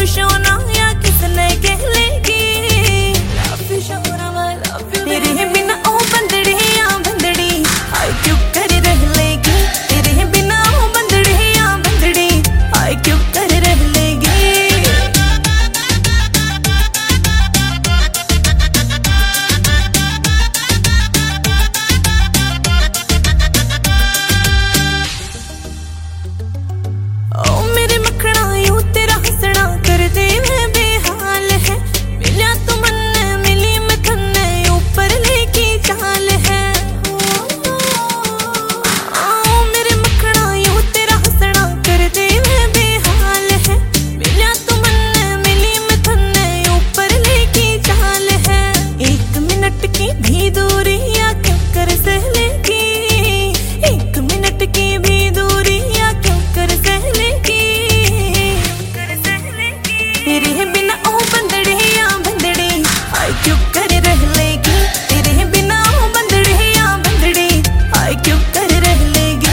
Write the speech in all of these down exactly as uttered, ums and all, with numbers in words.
Love show ना या किसने कह लेगी लव शो ना मैं लव यू तेरे बिना ओ बंदड़ी या बंदड़ी हाय क्यों कर रह लेगी तेरे बिना ओ बंदड़ी या बंदड़ी हाय क्यों कर रह लेगी। ओ मेरे मखना यूं तेरा हंसना कर दे मैं बेहाल है मिला तू मन मिली मैं थन्ने ऊपर लेके चाल है। ओ मेरे मखना यूं तेरा हंसना कर दे मैं बेहाल है मिला तू मन मिली मैं थन्ने ऊपर लेके चाल है। एक मिनट की भी दूरी या क्यों कर सह लेगी एक मिनट की भी दूरी या क्यों कर सह लेगी तेरे बिना ओ बंदड़ी या बंदड़ी हाय क्यों कर रह लेगी तेरे बिना ओ बंदड़ी या बंदड़ी हाय क्यों कर रह लेगी।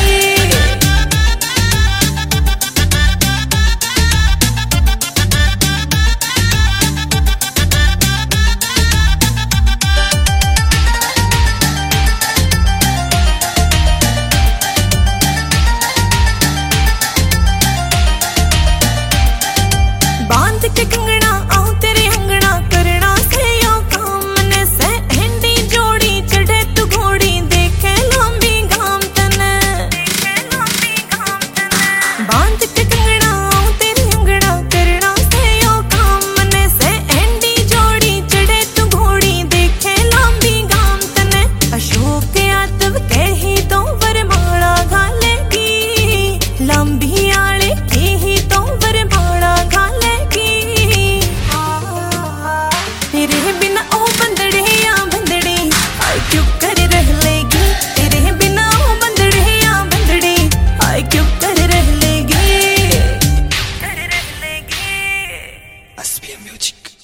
बांध के कंगना आऊं तेरे अंगना करना से यो काम ने से हिंदी जोड़ी चढ़े तू घोड़ी देखे लंबी घाम तने बांध के कंगना आऊं तेरे अंगना करना से यो काम ने से हिंदी जोड़ी चढ़े तू घोड़ी देखे लंबी घाम तने। अशोक यादव कही तो वरमाला घालेगी लंबी आले की ही तो वरमाला घालेगी तेरे बिना ओ बंदड़ी या बंदड़ी हाय क्यों कर रह लेगी तेरे बिना ओ बंदड़ी या बंदड़ी हाय क्यों कर रह लेगी कर रह लेगी। S P M music.